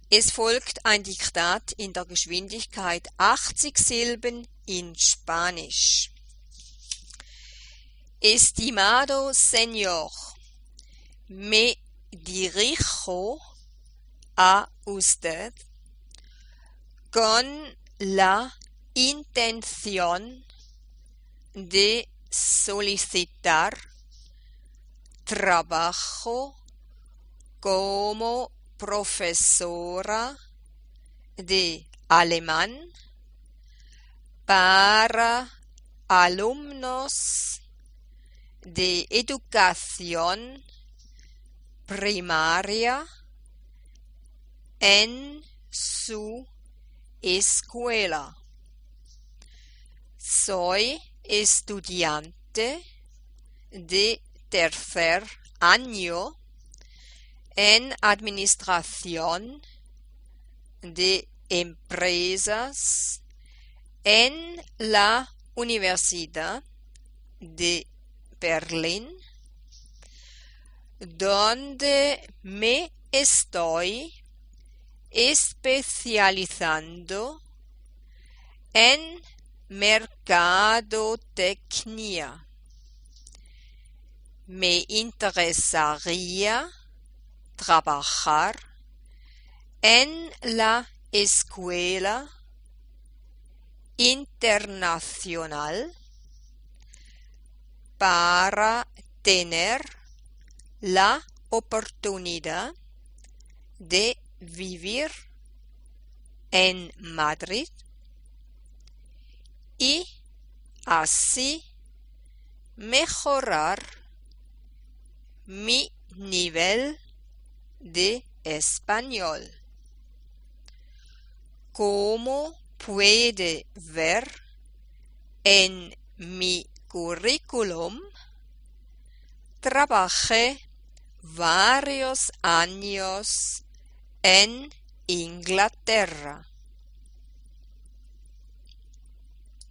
Es folgt ein Diktat in der Geschwindigkeit 80 Silben in Spanisch. Estimado señor, me dirijo a usted con la intención de solicitar trabajo como profesora de alemán para alumnos de educación primaria en su escuela. Soy estudiante de tercer año en Administración de Empresas en la Universidad de Berlín, donde me estoy especializando en mercadotecnia. Me interesaría trabajar en la escuela internacional para tener la oportunidad de vivir en Madrid y así mejorar mi nivel de español. Como puede ver en mi currículum, trabajé varios años en Inglaterra.